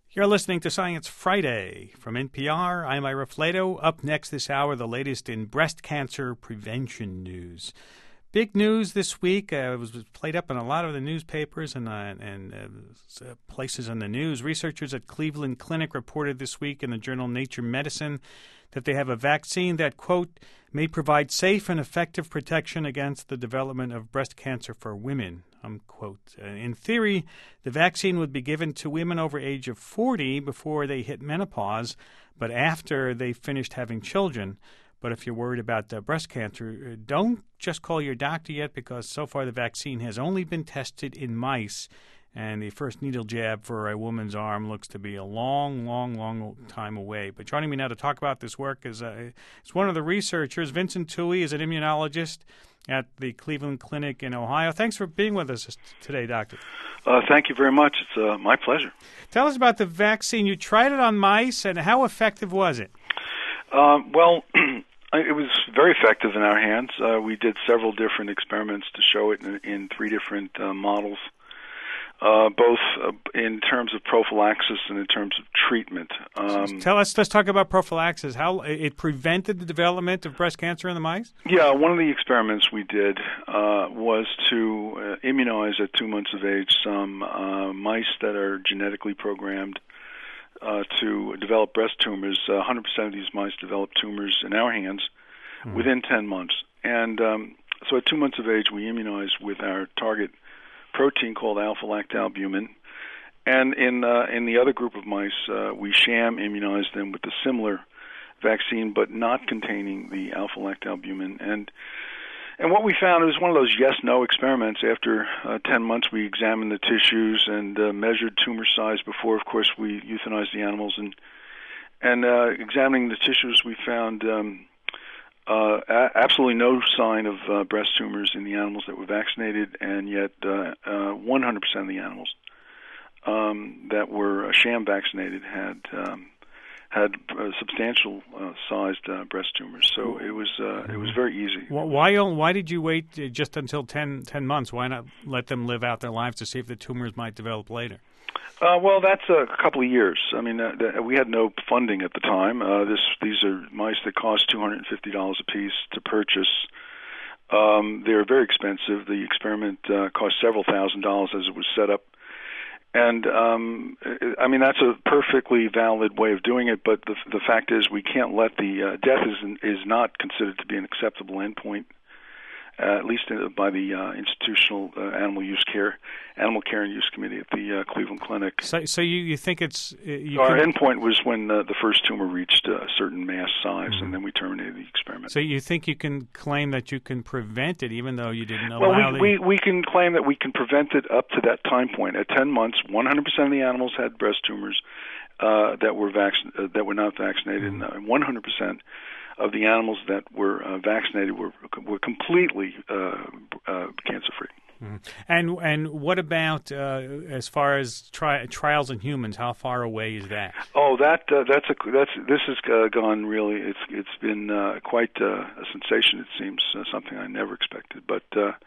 You're listening to Science Friday from NPR. I'm Ira Flato. Up next this hour, the latest in breast cancer prevention news. Big news this week. It was played up in a lot of the newspapers and places in the news. Researchers at Cleveland Clinic reported this week in the journal Nature Medicine that they have a vaccine that, quote, may provide safe and effective protection against the development of breast cancer for women, unquote. In theory, the vaccine would be given to women over age of 40 before they hit menopause, but after they finished having children. But if you're worried about breast cancer, don't just call your doctor yet, because so far the vaccine has only been tested in mice. And the first needle jab for a woman's arm looks to be a long, long, long time away. But joining me now to talk about this work is one of the researchers. Vincent Tuohy is an immunologist at the Cleveland Clinic in Ohio. Thanks for being with us today, Doctor. Thank you very much. It's my pleasure. Tell us about the vaccine. You tried it on mice, and how effective was it? Well, it was very effective in our hands. We did several different experiments to show it in three different models. Both in terms of prophylaxis and in terms of treatment. Let's talk about prophylaxis. How it prevented the development of breast cancer in the mice? Yeah, one of the experiments we did was to immunize at 2 months of age some mice that are genetically programmed to develop breast tumors. 100% of these mice developed tumors in our hands within 10 months. And so at 2 months of age, we immunized with our target protein called alpha-lactalbumin, and in the other group of mice, we sham immunized them with a similar vaccine, but not containing the alpha-lactalbumin. And what we found, it was one of those yes/no experiments. After 10 months, we examined the tissues and measured tumor size before, of course, we euthanized the animals. And examining the tissues, we found absolutely no sign of breast tumors in the animals that were vaccinated, and yet 100% of the animals that were sham vaccinated had substantial sized breast tumors. So it was very easy. Why did you wait just until 10 months? Why not let them live out their lives to see if the tumors might develop later? Well, that's a couple of years. I mean, we had no funding at the time. These are mice that cost $250 a piece to purchase. They're very expensive. The experiment cost several $1,000s as it was set up. And, I mean, that's a perfectly valid way of doing it, but the fact is we can't let the death is not considered to be an acceptable endpoint, at least by the Institutional Animal Care and Use Committee at the Cleveland Clinic. So you think it's... Our endpoint was when the first tumor reached a certain mass size, and then we terminated the experiment. So you think you can claim that you can prevent it even though you didn't allow we can claim that we can prevent it up to that time point. At 10 months, 100% of the animals had breast tumors that were not vaccinated, and 100% of the animals that were vaccinated were completely cancer-free. And what about as far as trials in humans? How far away is that? Oh, this has gone really. It's been quite a sensation. It seems something I never expected. But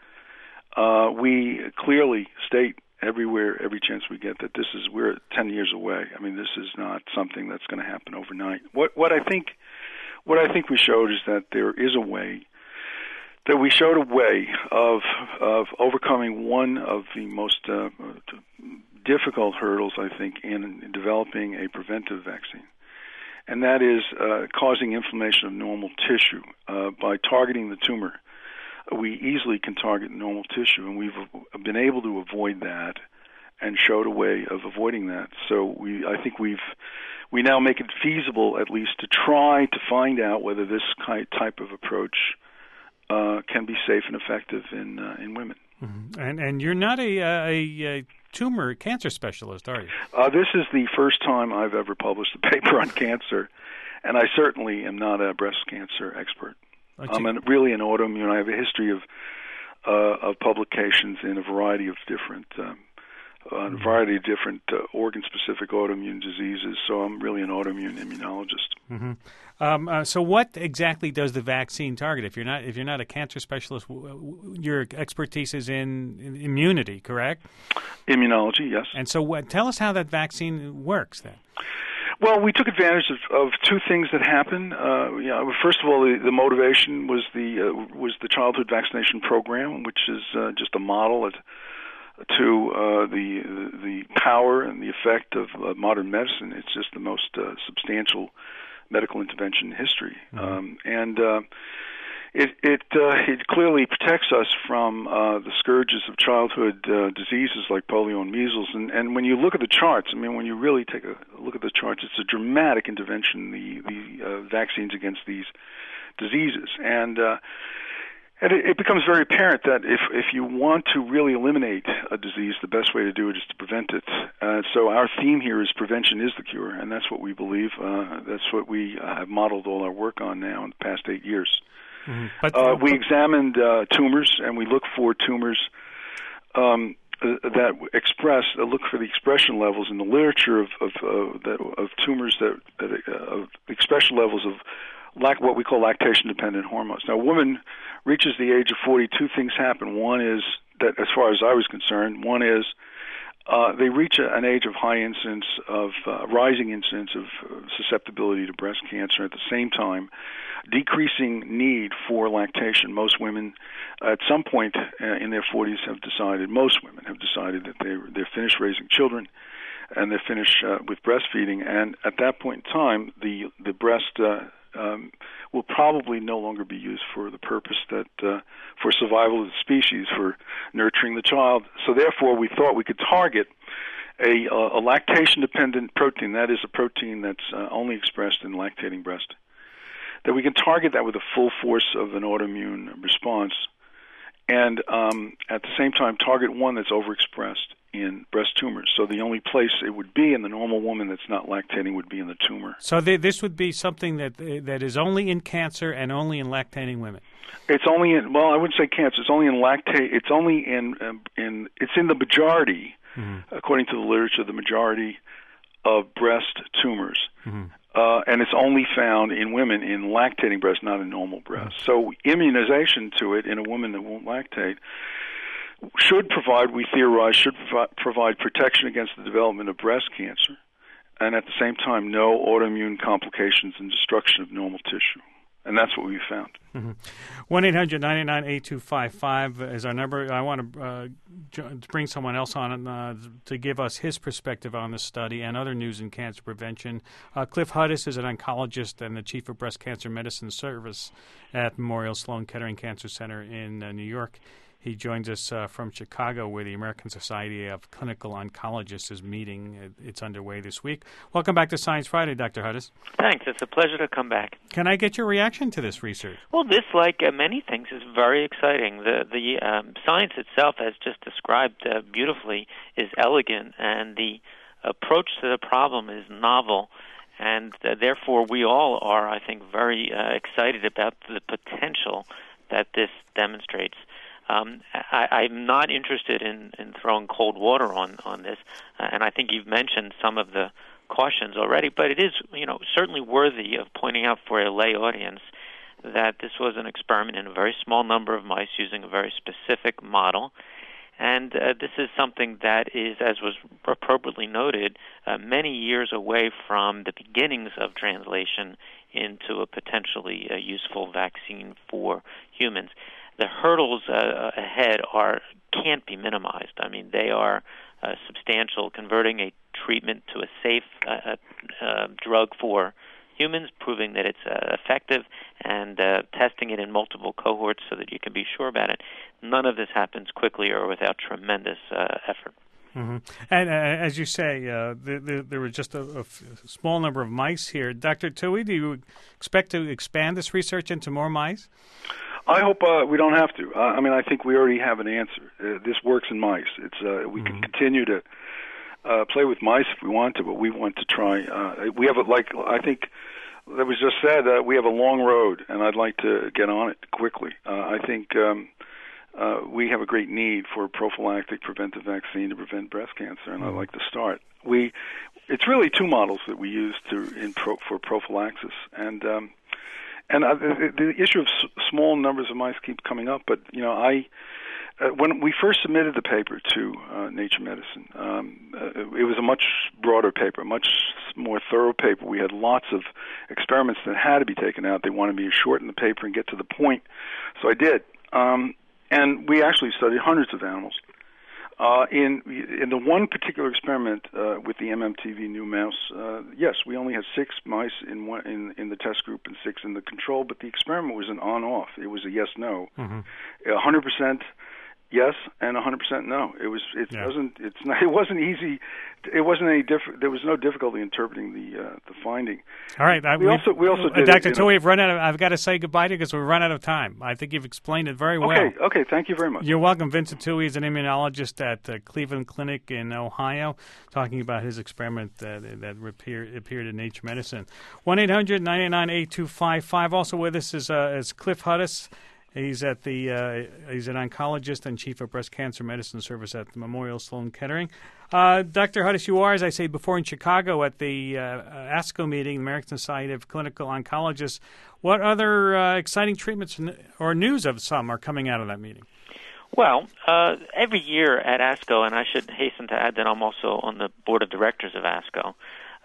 we clearly state everywhere, every chance we get, that we're 10 years away. I mean, this is not something that's going to happen overnight. What I think we showed is that there is a way. That we showed a way of overcoming one of the most difficult hurdles, I think, in developing a preventive vaccine, and that is causing inflammation of normal tissue. By targeting the tumor, we easily can target normal tissue, and we've been able to avoid that and showed a way of avoiding that. So I think we now make it feasible, at least, to try to find out whether this type of approach can be safe and effective in women. Mm-hmm. And you're not a tumor cancer specialist, are you? This is the first time I've ever published a paper on cancer, and I certainly am not a breast cancer expert. I'm really an autoimmune. I have a history of publications in a variety of different a variety of different organ-specific autoimmune diseases. So I'm really an autoimmune immunologist. Mm-hmm. So what exactly does the vaccine target? If you're not a cancer specialist, your expertise is in immunity, correct? Immunology, yes. And so tell us how that vaccine works then. Well, we took advantage of two things that happened. First of all, the motivation was the childhood vaccination program, which is just a model to the power and the effect of modern medicine. It's just the most substantial medical intervention in history, It clearly protects us from the scourges of childhood diseases like polio and measles. And when you look at the charts, when you really take a look at the charts, it's a dramatic intervention, the vaccines against these diseases. And it becomes very apparent that if you want to really eliminate a disease, the best way to do it is to prevent it. So our theme here is prevention is the cure, and that's what we believe. That's what we have modeled all our work on now in the past 8 years. Mm-hmm. We examined tumors, and we look for tumors that look for the expression levels in the literature of tumors of expression levels of what we call lactation-dependent hormones. Now, a woman reaches the age of 40, two things happen. One is that, as far as I was concerned, one is they reach an age of high incidence of rising incidence of susceptibility to breast cancer. At the same time, decreasing need for lactation. Most women, at some point in their 40s, most women have decided that they're finished raising children and they're finished with breastfeeding. And at that point in time, the breast will probably no longer be used for the purpose that for survival of the species, for nurturing the child. So therefore, we thought we could target a lactation-dependent protein. That is a protein that's only expressed in lactating breast. That we can target that with the full force of an autoimmune response, and at the same time target one that's overexpressed in breast tumors. So the only place it would be in the normal woman that's not lactating would be in the tumor. So this would be something that is only in cancer and only in lactating women. It's only in, well, I wouldn't say cancer. It's only in It's only it's in the majority, according to the literature, the majority of breast tumors. Mm-hmm. And it's only found in women in lactating breast, not in normal breast. So immunization to it in a woman that won't lactate should provide protection against the development of breast cancer, and at the same time, no autoimmune complications and destruction of normal tissue. And that's what we found. 1-800-999-8255 is our number. I want to bring someone else on to give us his perspective on this study and other news in cancer prevention. Cliff Huddis is an oncologist and the chief of breast cancer medicine service at Memorial Sloan Kettering Cancer Center in New York. He joins us from Chicago, where the American Society of Clinical Oncologists is meeting. It's underway this week. Welcome back to Science Friday, Dr. Huddis. Thanks. It's a pleasure to come back. Can I get your reaction to this research? Well, this, like many things, is very exciting. The science itself, as just described beautifully, is elegant, and the approach to the problem is novel. And therefore, we all are, I think, very excited about the potential that this demonstrates. I'm not interested in throwing cold water on this, and I think you've mentioned some of the cautions already, but it is, certainly worthy of pointing out for a lay audience that this was an experiment in a very small number of mice using a very specific model, and this is something that is, as was appropriately noted, many years away from the beginnings of translation into a potentially useful vaccine for humans. The hurdles ahead can't be minimized. I mean, they are substantial. Converting a treatment to a safe drug for humans, proving that it's effective, and testing it in multiple cohorts so that you can be sure about it. None of this happens quickly or without tremendous effort. Mm-hmm. And as you say, there were just a small number of mice here. Dr. Tui, do you expect to expand this research into more mice? I hope we don't have to. I think we already have an answer. This works in mice. We can continue to play with mice if we want to, but we want to try. We have I think that was just said. We have a long road, and I'd like to get on it quickly. I think we have a great need for a prophylactic preventive vaccine to prevent breast cancer, and I'd like to start. It's really two models that we use for prophylaxis, and the issue of small numbers of mice keeps coming up. But when we first submitted the paper to Nature Medicine, it was a much broader paper, a much more thorough paper. We had lots of experiments that had to be taken out. They wanted me to shorten the paper and get to the point, so I did. And we actually studied hundreds of animals. In the one particular experiment with the MMTV new mouse, yes, we only had 6 mice in the test group and 6 in the control, but the experiment was an on-off. It was a yes/no, 100% yes and 100% no. It wasn't easy. It wasn't any different. There was no difficulty interpreting the finding. All right. We also did Dr. Tui, we've run out of. I've got to say goodbye to you because we've run out of time. I think you've explained it very well. Okay. Thank you very much. You're welcome. Vincent Tui is an immunologist at Cleveland Clinic in Ohio, talking about his experiment that appeared in Nature Medicine. 1-800-989-8255. Also with us is Cliff Hudis. He's an oncologist and chief of breast cancer medicine service at the Memorial Sloan Kettering. Dr. Hudis, you are, as I said before, in Chicago at the ASCO meeting, the American Society of Clinical Oncologists. What other exciting treatments or news of some are coming out of that meeting? Well, every year at ASCO, and I should hasten to add that I'm also on the board of directors of ASCO,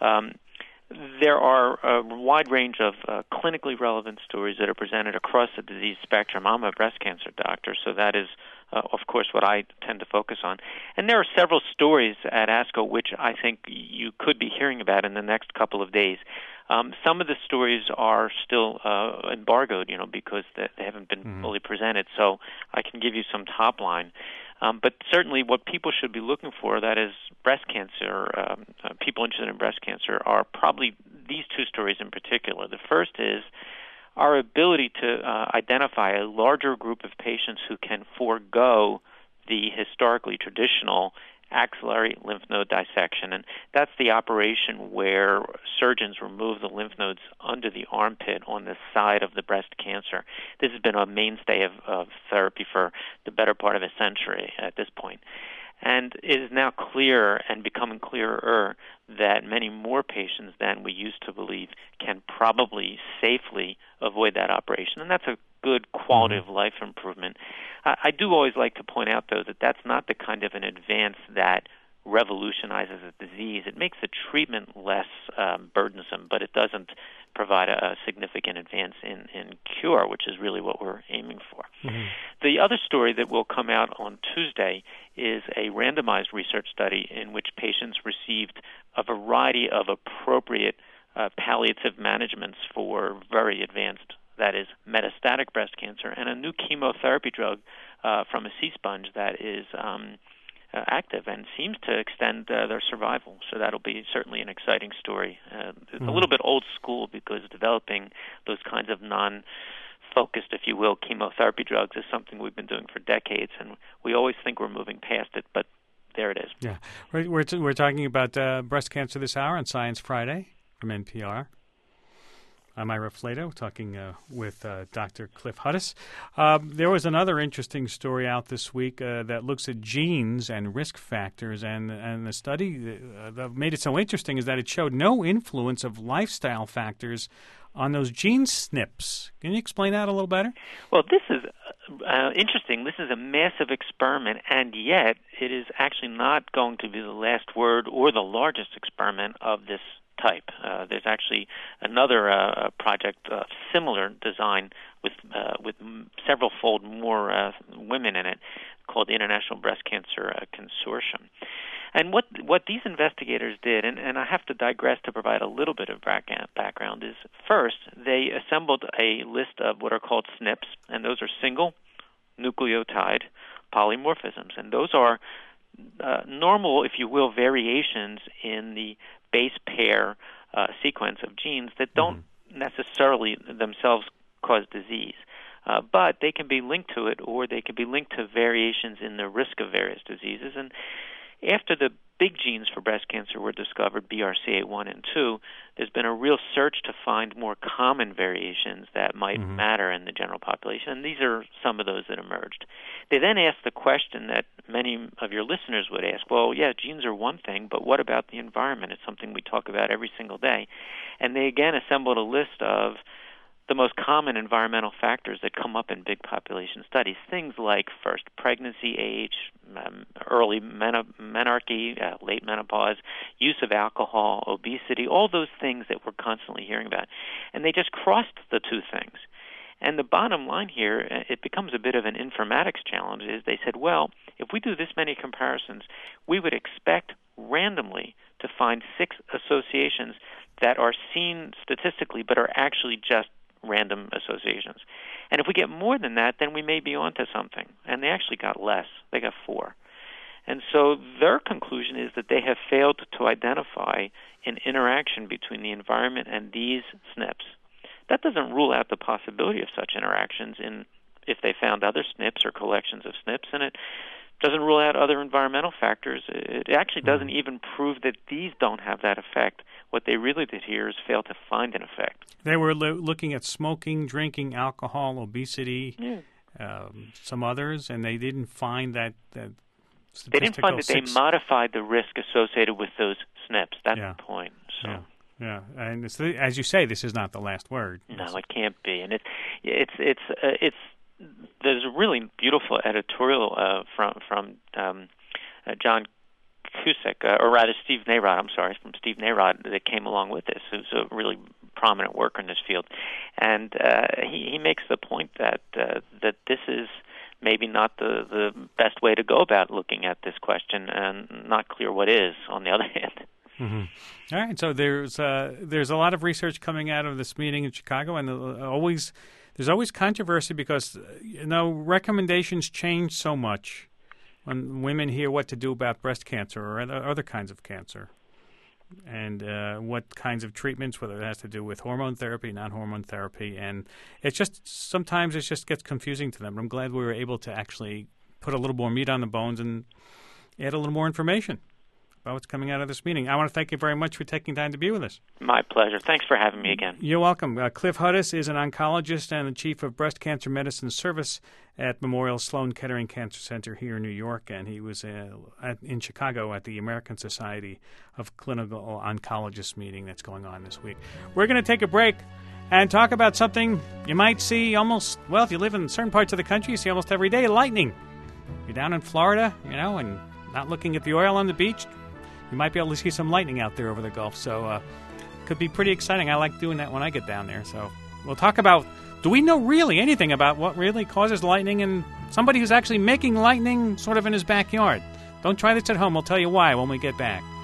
there are a wide range of clinically relevant stories that are presented across the disease spectrum. I'm a breast cancer doctor, so that is, of course, what I tend to focus on. And there are several stories at ASCO which I think you could be hearing about in the next couple of days. Some of the stories are still embargoed, because they haven't been fully presented, so I can give you some top line. But certainly what people should be looking for, that is breast cancer, people interested in breast cancer, are probably these two stories in particular. The first is our ability to identify a larger group of patients who can forego the historically traditional axillary lymph node dissection, and that's the operation where surgeons remove the lymph nodes under the armpit on the side of the breast cancer. This has been a mainstay of therapy for the better part of a century at this point. And it is now clear and becoming clearer that many more patients than we used to believe can probably safely avoid that operation, and that's a good quality of life improvement. I do always like to point out, though, that that's not the kind of an advance that revolutionizes a disease. It makes the treatment less burdensome, but it doesn't provide a significant advance in cure, which is really what we're aiming for. The other story that will come out on Tuesday is a randomized research study in which patients received a variety of appropriate palliative managements for very advanced, that is, metastatic breast cancer, and a new chemotherapy drug from a sea sponge that is active and seems to extend their survival. So that'll be certainly an exciting story. It's a little bit old school because developing those kinds of non-focused, if you will, chemotherapy drugs is something we've been doing for decades, and we always think we're moving past it, but there it is. Yeah, we're talking about breast cancer this hour on Science Friday from NPR. I'm Ira Flato, talking with Dr. Cliff Hudis. There was another interesting story out this week that looks at genes and risk factors, and the study that made it so interesting is that it showed no influence of lifestyle factors on those gene SNPs. Can you explain that a little better? Well, this is interesting. This is a massive experiment, and yet it is actually not going to be the last word or the largest experiment of this type. There's actually another project, similar design with several-fold more women in it, called the International Breast Cancer Consortium. And what these investigators did, and I have to digress to provide a little bit of background, is first they assembled a list of what are called SNPs, and those are single nucleotide polymorphisms, and those are normal, if you will, variations in the base pair sequence of genes that don't necessarily themselves cause disease. But they can be linked to it, or they can be linked to variations in the risk of various diseases. And After the big genes for breast cancer were discovered, BRCA1 and 2, there's been a real search to find more common variations that might matter in the general population, and these are some of those that emerged. They then asked the question that many of your listeners would ask, well, yeah, genes are one thing, but what about the environment? It's something we talk about every single day. And they again assembled a list of the most common environmental factors that come up in big population studies, things like first pregnancy age, early menarche, late menopause, use of alcohol, obesity, all those things that we're constantly hearing about. And they just crossed the two things. And the bottom line here, it becomes a bit of an informatics challenge, is they said, well, if we do this many comparisons, we would expect randomly to find 6 associations that are seen statistically but are actually just random associations. And if we get more than that, then we may be onto something. And they actually got less. They got 4. And so their conclusion is that they have failed to identify an interaction between the environment and these SNPs. That doesn't rule out the possibility of such interactions if they found other SNPs or collections of SNPs, and it doesn't rule out other environmental factors. It actually doesn't even prove that these don't have that effect. What they really did here is fail to find an effect. They were looking at smoking, drinking, alcohol, obesity, some others, and they didn't find that statistical. They didn't find that they modified the risk associated with those SNPs. That's the point. So. Yeah, and as you say, this is not the last word. No, it can't be, and it's there's a really beautiful editorial from John Cusack, or rather Steve Narod, from Steve Narod that came along with this, who's a really prominent worker in this field. And he makes the point that this is maybe not the best way to go about looking at this question, and not clear what is, on the other hand. Mm-hmm. All right, so there's a lot of research coming out of this meeting in Chicago, and there's always controversy because recommendations change so much when women hear what to do about breast cancer or other kinds of cancer, and what kinds of treatments, whether it has to do with hormone therapy, non-hormone therapy, and sometimes it just gets confusing to them. I'm glad we were able to actually put a little more meat on the bones and add a little more information about what's coming out of this meeting. I want to thank you very much for taking time to be with us. My pleasure. Thanks for having me again. You're welcome. Cliff Hudis is an oncologist and the chief of breast cancer medicine service at Memorial Sloan Kettering Cancer Center here in New York, and he was in Chicago at the American Society of Clinical Oncologists meeting that's going on this week. We're going to take a break and talk about something you might see if you live in certain parts of the country, you see almost every day, lightning. You're down in Florida, and not looking at the oil on the beach, you might be able to see some lightning out there over the Gulf. So could be pretty exciting. I like doing that when I get down there. So we'll talk about, do we know really anything about what really causes lightning, and somebody who's actually making lightning sort of in his backyard. Don't try this at home. We'll tell you why when we get back.